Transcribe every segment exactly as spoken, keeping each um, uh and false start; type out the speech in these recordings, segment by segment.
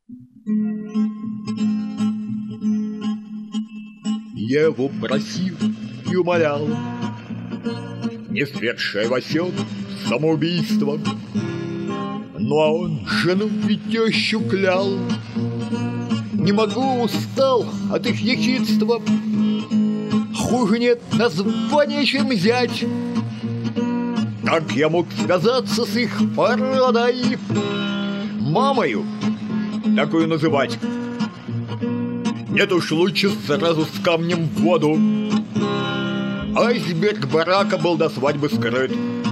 Я его просил и умолял, не совершай, Васек, самоубийство. Ну а он жену и тещу клял. Не могу, устал от их ехидства. Хуже нет названия, чем зять. Как я мог связаться с их породой? Мамою такую называть? Нет уж, лучше сразу с камнем в воду. Айсберг барака был до свадьбы скрыт.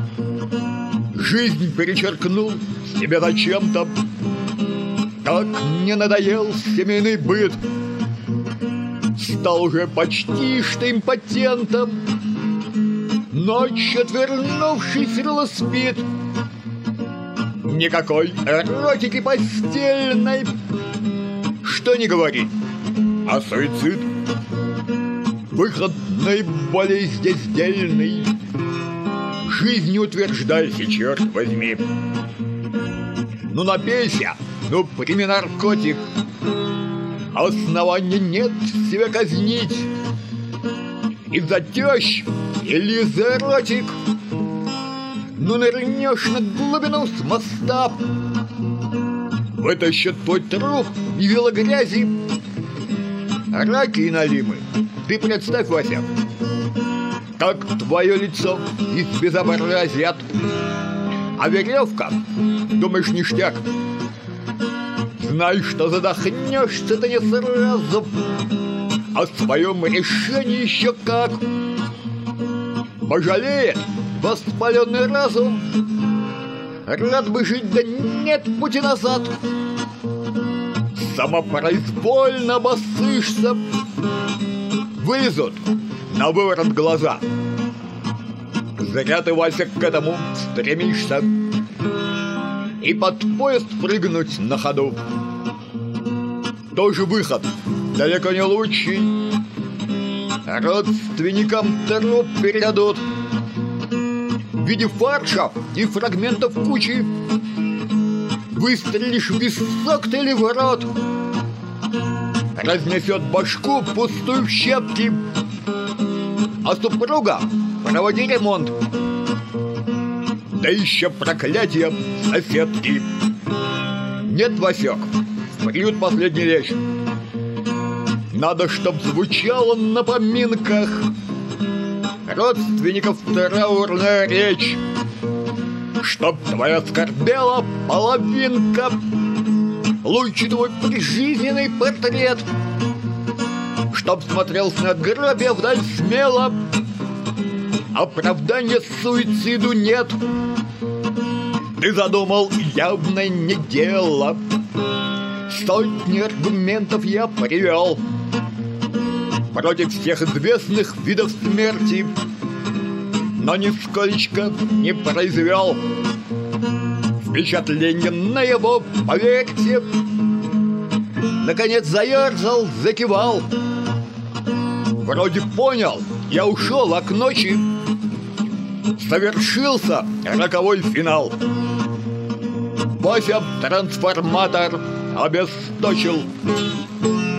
Жизнь перечеркнул себе зачем-то. Как мне надоел семейный быт. Стал уже почти что импотентом. Ночь, отвернувшись, рыло спит. Никакой эротики постельной. Что не говори, а суицид. Выход наиболее здесь дельный. Жизнь не утверждайся, черт возьми. Ну напейся, ну прими наркотик. Основания нет себя казнить. Из-за тещ или из-за эротик. Ну нырнешь на глубину с моста, вытащат твой труп и вило грязи. Раки и налимы. Ты представь, Вася, как твое лицо избезобразят. А веревка, думаешь, ништяк? Знай, что задохнешься ты не сразу. О своем решении еще как. Пожалеет воспаленный разум. Рад бы жить, да нет пути назад. Самопроизвольно обоссышься. Вылезут на выворот глаза. Зря ты, Вася, к этому стремишься. И под поезд прыгнуть на ходу тоже выход, далеко не лучший. Родственникам труп передадут в виде фарша и фрагментов кучи. Выстрелишь в висок ты или в рот, разнесет башку пустую в щепки. А супруга проводи ремонт. Да еще проклятие соседки. Нет, Васек, в приют последний лечь. Надо, чтоб звучало на поминках родственников траурная речь. Чтоб твоя скорбела половинка, лучше твой прижизненный портрет. Чтоб смотрел с надгробия вдаль смело. Оправдания суициду нет. Ты задумал явно не дело. Сотни аргументов я привел против всех известных видов смерти, но нисколечко не произвел впечатление на его, поверьте. Наконец заерзал, закивал. Вроде понял, я ушел, а к ночи совершился роковой финал. Вася трансформатор обесточил.